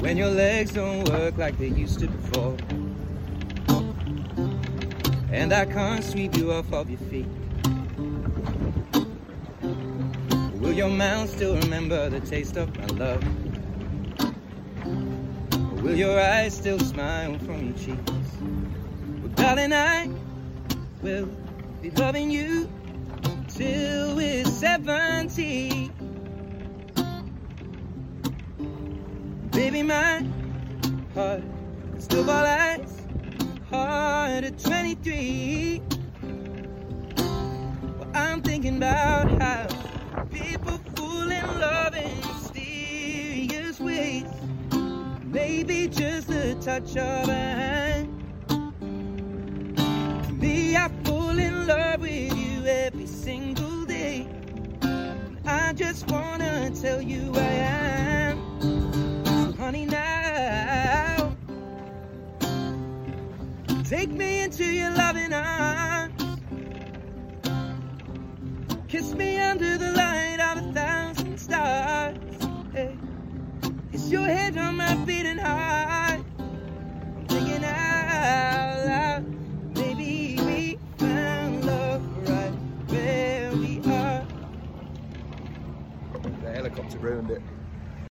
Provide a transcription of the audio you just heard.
when your legs don't work like they used to before, and I can't sweep you off of your feet. Will your mouth still remember the taste of my love? Or will your eyes still smile from your cheeks? Well, darling, I will be loving you till we're 70. Baby, my heart can still ball as hard at 23. Well, I'm thinking about how people fall in love in mysterious ways. Maybe just a touch of a hand. Me, I fall in love with you every single day. I just wanna tell you I am. So honey, now take me into your loving arms. Kiss me under the light.